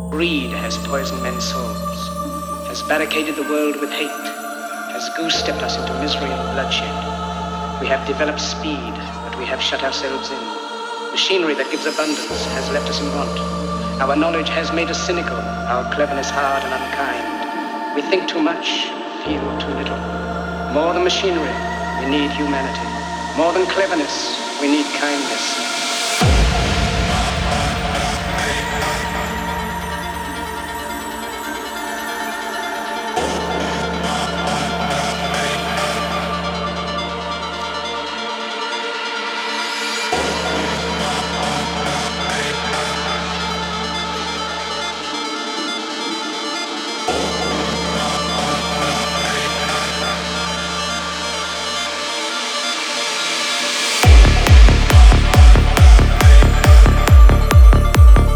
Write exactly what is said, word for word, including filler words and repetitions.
Greed has poisoned men's souls, has barricaded the world with hate, has goose-stepped us into misery and bloodshed. We have developed speed, but we have shut ourselves in. Machinery that gives abundance has left us in want. Our knowledge has made us cynical, our cleverness hard and unkind. We think too much, feel too little. More than machinery, we need humanity. More than cleverness, we need kindness.